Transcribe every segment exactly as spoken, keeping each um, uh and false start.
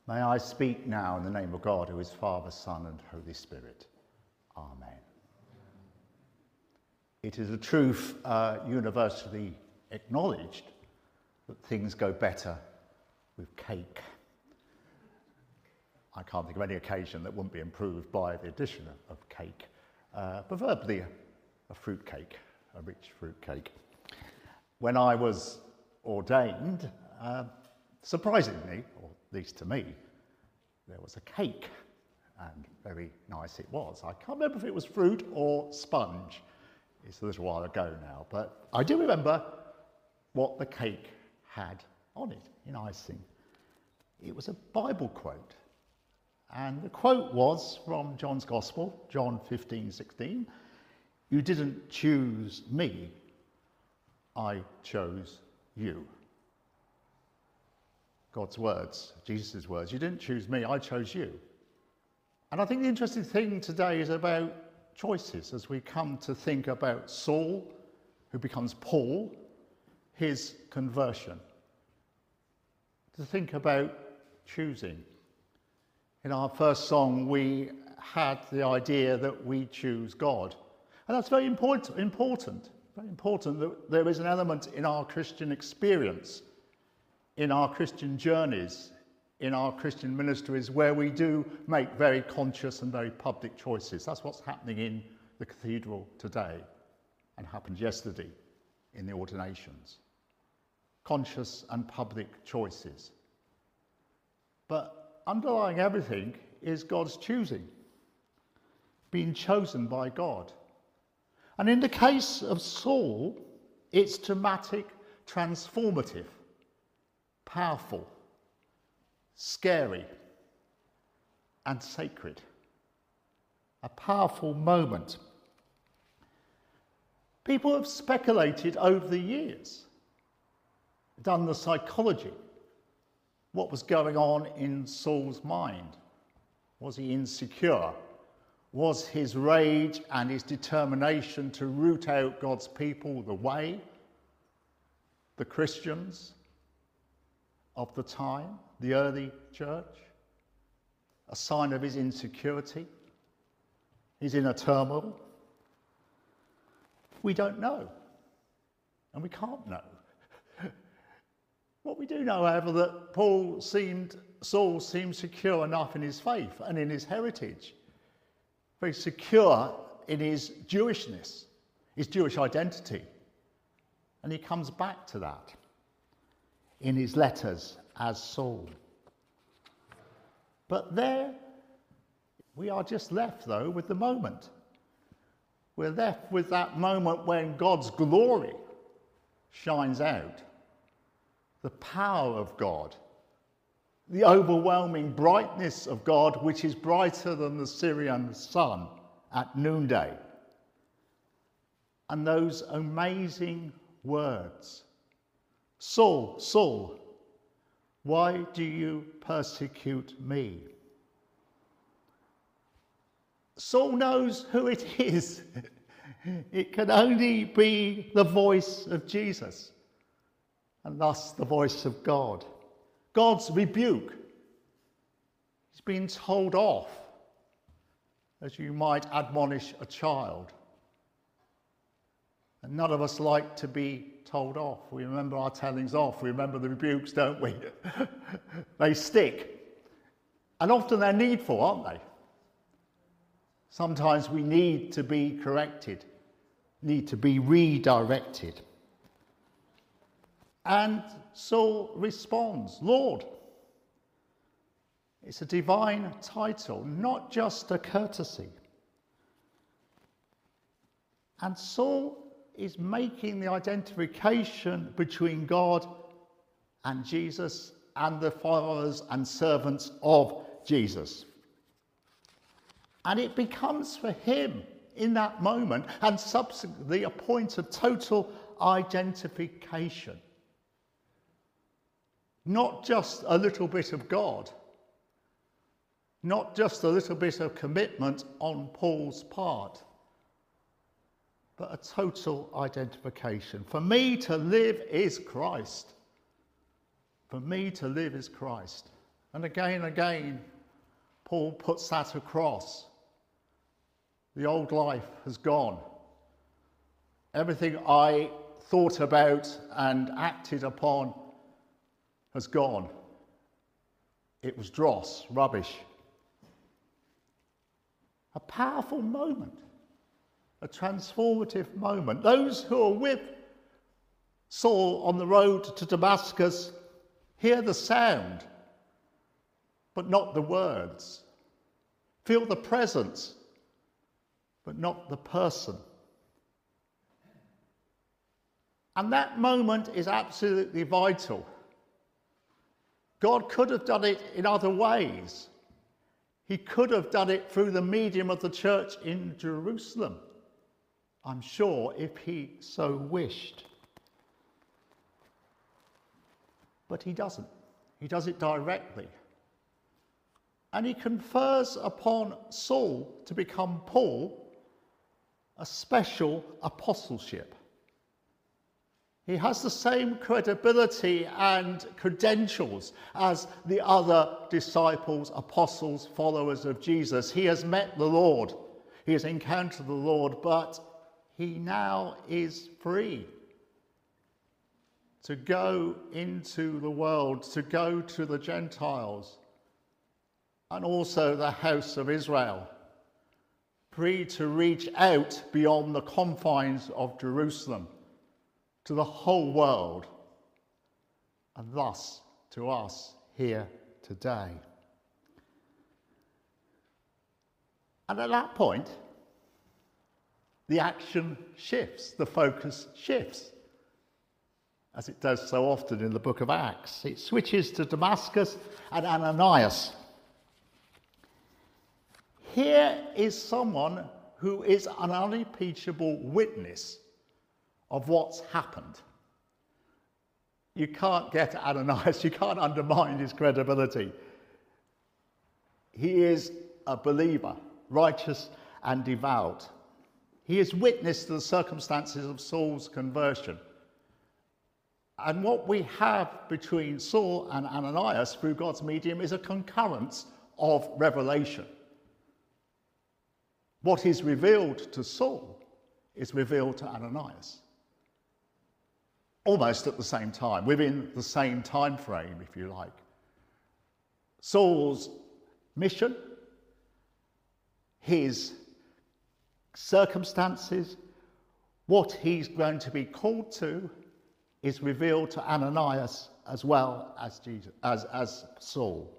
May I speak now in the name of God, who is Father, Son, and Holy Spirit. Amen. It is a truth uh, universally acknowledged that things go better with cake. I can't think of any occasion that wouldn't be improved by the addition of, of cake, uh, preferably a, a fruit cake, a rich fruit cake. When I was ordained, uh, surprisingly, or at least to me, there was a cake, and very nice it was. I can't remember if it was fruit or sponge. It's a little while ago now, but I do remember what the cake had on it in icing. It was a Bible quote, and the quote was from John's Gospel, John fifteen sixteen. "You didn't choose me, I chose you." God's words, Jesus' words. You didn't choose me, I chose you. And I think the interesting thing today is about choices as we come to think about Saul, who becomes Paul, his conversion. To think about choosing. In our first song, we had the idea that we choose God. And that's very important, important, very important that there is an element in our Christian experience, in our Christian journeys, in our Christian ministries, where we do make very conscious and very public choices. That's what's happening in the cathedral today and happened yesterday in the ordinations. Conscious and public choices. But underlying everything is God's choosing, being chosen by God. And in the case of Saul, it's dramatic, transformative, powerful, scary, and sacred. A powerful moment. People have speculated over the years, done the psychology. What was going on in Saul's mind? Was he insecure? Was his rage and his determination to root out God's people the way, the Christians of the time, the early church, a sign of his insecurity, his inner turmoil? We don't know, and we can't know. What we do know, however, that Paul seemed, Saul seemed secure enough in his faith and in his heritage, very secure in his Jewishness, his Jewish identity, and he comes back to that in his letters as Saul. But there we are just left, though, with the moment. We're left with that moment when God's glory shines out, the power of God, the overwhelming brightness of God, which is brighter than the Syrian sun at noonday. And those amazing words, "Saul, Saul, why do you persecute me?" Saul knows who it is. It can only be the voice of Jesus, and thus the voice of God. God's rebuke. He's been told off, as you might admonish a child. And none of us like to be told off. We remember our tellings off. We remember the rebukes, don't we? They stick. And often they're needful, aren't they? Sometimes we need to be corrected, need to be redirected. And Saul responds, "Lord." It's a divine title, not just a courtesy. And Saul is making the identification between God and Jesus and the followers and servants of Jesus. And it becomes for him in that moment and subsequently a point of total identification. Not just a little bit of God, not just a little bit of commitment on Paul's part, but a total identification. For me to live is Christ. For me to live is Christ. And again and again, Paul puts that across. The old life has gone. Everything I thought about and acted upon has gone. It was dross, rubbish. A powerful moment, a transformative moment. Those who are with Saul on the road to Damascus hear the sound, but not the words. Feel the presence, but not the person. And that moment is absolutely vital. God could have done it in other ways. He could have done it through the medium of the church in Jerusalem, I'm sure, if he so wished. But he doesn't. He does it directly. And he confers upon Saul to become Paul a special apostleship. He has the same credibility and credentials as the other disciples, apostles, followers of Jesus. He has met the Lord. He has encountered the Lord, but he now is free to go into the world, to go to the Gentiles, and also the house of Israel, free to reach out beyond the confines of Jerusalem to the whole world, and thus to us here today. And at that point, the action shifts, the focus shifts, as it does so often in the book of Acts. It switches to Damascus and Ananias. Here is someone who is an unimpeachable witness of what's happened. You can't get Ananias, you can't undermine his credibility. He is a believer, righteous and devout. He has witnessed the circumstances of Saul's conversion. And what we have between Saul and Ananias through God's medium is a concurrence of revelation. What is revealed to Saul is revealed to Ananias. Almost at the same time, within the same time frame, if you like. Saul's mission, his circumstances, what he's going to be called to, is revealed to Ananias as well as Jesus, as, as Saul.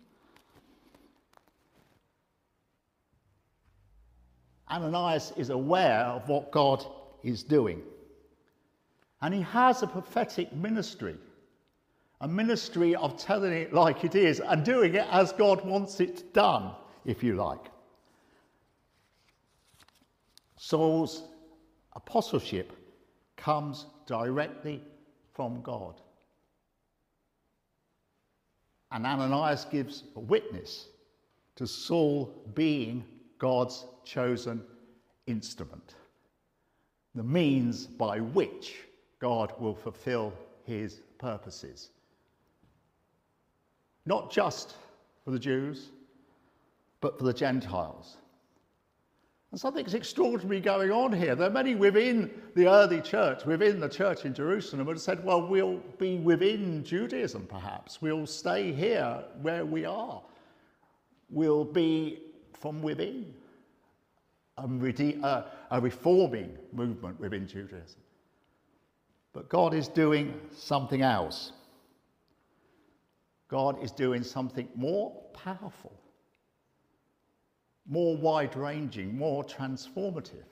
Ananias is aware of what God is doing. And he has a prophetic ministry, a ministry of telling it like it is and doing it as God wants it done, if you like. Saul's apostleship comes directly from God. And Ananias gives a witness to Saul being God's chosen instrument, the means by which God will fulfill his purposes. Not just for the Jews, but for the Gentiles. And something's extraordinary going on here. There are many within the early church, within the church in Jerusalem, who have said, well, we'll be within Judaism perhaps. We'll stay here where we are. We'll be from within. A, rede- uh, a reforming movement within Judaism. But God is doing something else. God is doing something more powerful, more wide-ranging, more transformative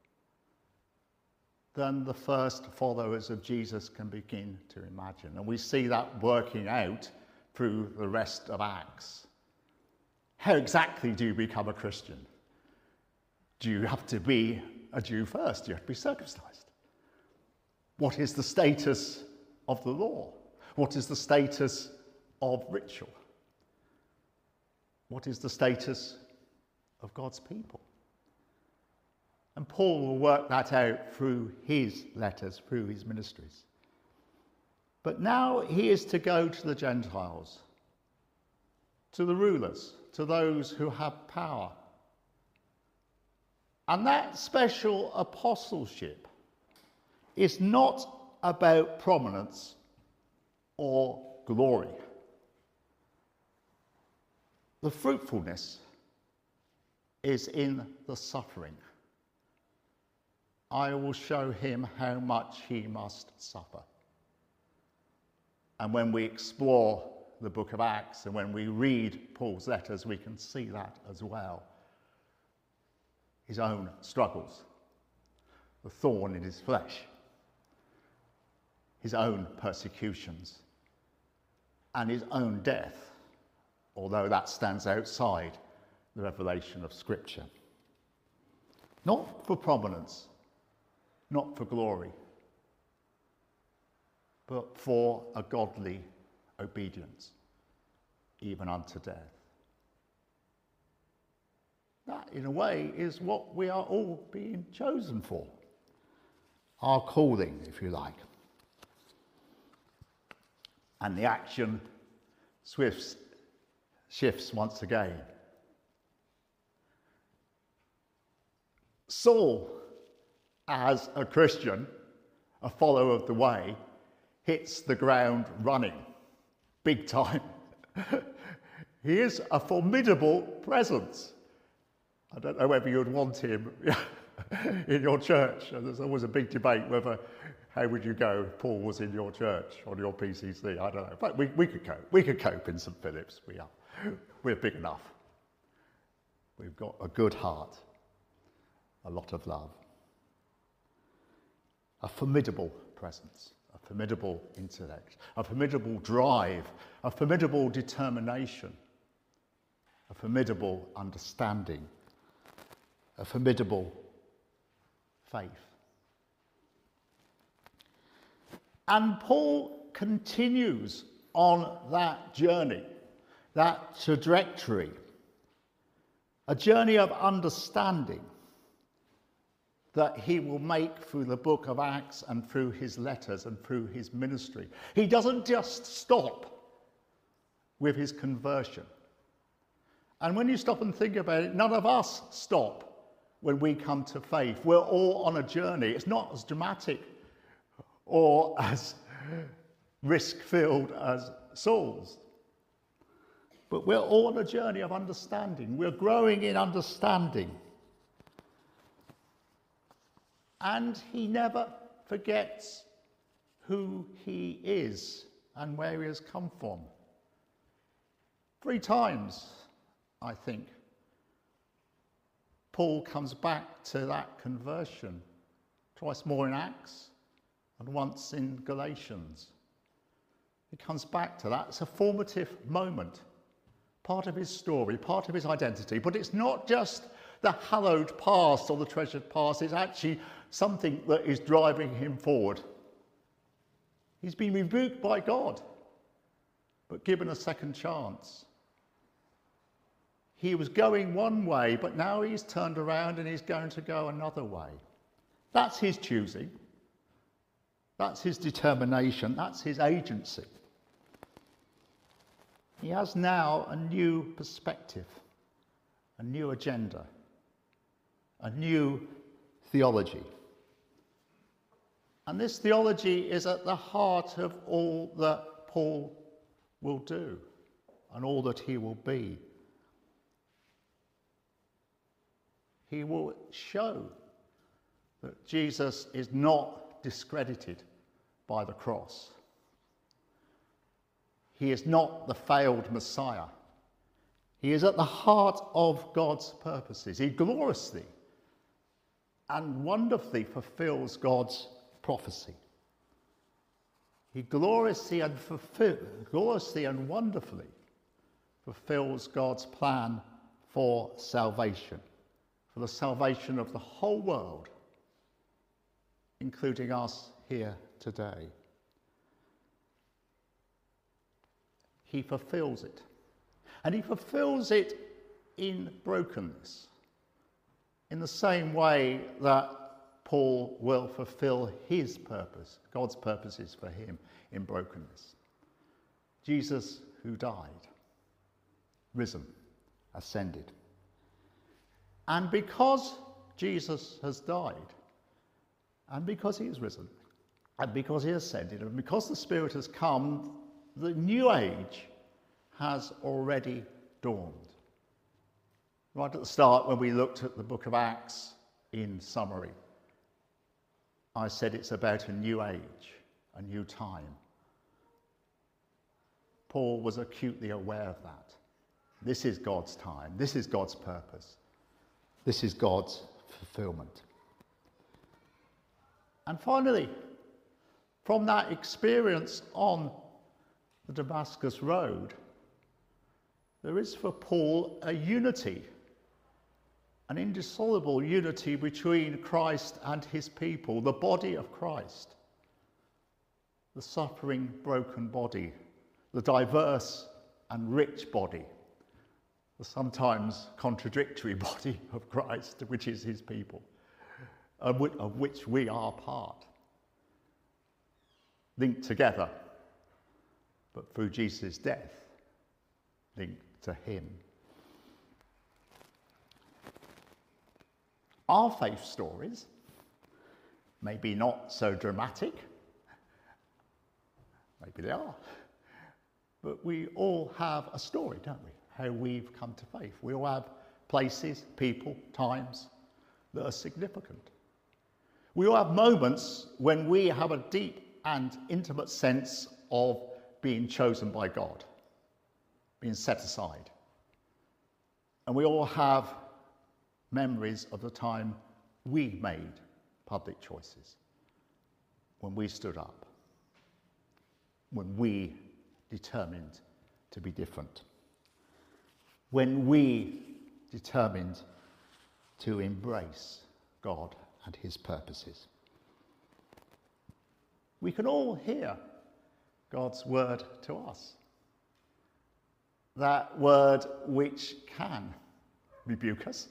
than the first followers of Jesus can begin to imagine. And we see that working out through the rest of Acts. How exactly do you become a Christian? Do you have to be a Jew first? Do you have to be circumcised? What is the status of the law? What is the status of ritual? What is the status of God's people? And Paul will work that out through his letters, through his ministries. But now he is to go to the Gentiles. to the rulers, to those who have power. And that special apostleship is not about prominence or glory. The fruitfulness is in the suffering. I will show him how much he must suffer. And when we explore the book of Acts and when we read Paul's letters, we can see that as well. His own struggles, the thorn in his flesh, his own persecutions, and his own death, although that stands outside the revelation of Scripture. Not for prominence, not for glory, but for a godly obedience, even unto death. That, in a way, is what we are all being chosen for. Our calling, if you like. And the action swifts, shifts once again. Saul, as a Christian, a follower of the way, hits the ground running, big time. He is a formidable presence. I don't know whether you'd want him in your church. There's always a big debate whether, how would you go if Paul was in your church, on your P C C? I don't know. But we, we could cope. We could cope in St Philip's. We are. We're big enough. We've got a good heart, a lot of love, a formidable presence, a formidable intellect, a formidable drive, a formidable determination, a formidable understanding, a formidable faith. And Paul continues on that journey, that trajectory, a journey of understanding that he will make through the book of Acts and through his letters and through his ministry. He doesn't just stop with his conversion. And when you stop and think about it, none of us stop when we come to faith. We're all on a journey. It's not as dramatic or as risk-filled as Saul's. But we're all on a journey of understanding. We're growing in understanding. And he never forgets who he is and where he has come from. Three times, I think, Paul comes back to that conversion. Twice more in Acts and once in Galatians. He comes back to that. It's a formative moment, part of his story, part of his identity. But it's not just the hallowed past or the treasured past. It's actually something that is driving him forward. He's been rebuked by God, but given a second chance. He was going one way, but now he's turned around and he's going to go another way. That's his choosing. That's his determination. That's his agency. He has now a new perspective, a new agenda, a new theology. And this theology is at the heart of all that Paul will do and all that he will be. He will show that Jesus is not discredited by the cross. He is not the failed Messiah. He is at the heart of God's purposes. He gloriously and wonderfully fulfills God's prophecy. He gloriously and, fulfill, gloriously and wonderfully fulfills God's plan for salvation, for the salvation of the whole world, including us here today. He fulfills it. And he fulfills it in brokenness, in the same way that Paul will fulfill his purpose, God's purposes for him in brokenness. Jesus, who died, risen, ascended. And because Jesus has died, and because he is risen, and because he has ascended, and because the Spirit has come, the new age has already dawned. Right at the start, when we looked at the book of Acts in summary, I said it's about a new age, a new time. Paul was acutely aware of that. This is God's time. This is God's purpose. This is God's fulfillment. And finally, from that experience on the Damascus Road, there is for Paul a unity, an indissoluble unity between Christ and his people, the body of Christ, the suffering, broken body, the diverse and rich body, the sometimes contradictory body of Christ, which is his people, of which we are part, linked together, but through Jesus' death, linked to him. Our faith stories, maybe not so dramatic, maybe they are, but we all have a story, don't we? How we've come to faith. We all have places, people, times that are significant. We all have moments when we have a deep and intimate sense of being chosen by God, being set aside. And we all have memories of the time we made public choices, when we stood up, when we determined to be different, when we determined to embrace God and his purposes. We can all hear God's word to us. That word which can rebuke us,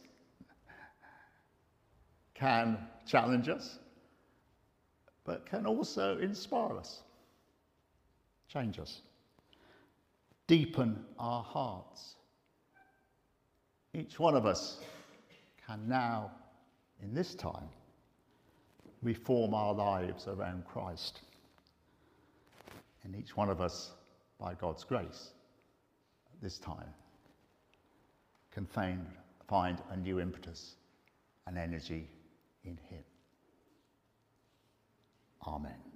can challenge us, but can also inspire us, change us, deepen our hearts. Each one of us can now, in this time, reform our lives around Christ. And each one of us, by God's grace, at this time, can find, find a new impetus and energy in him. Amen.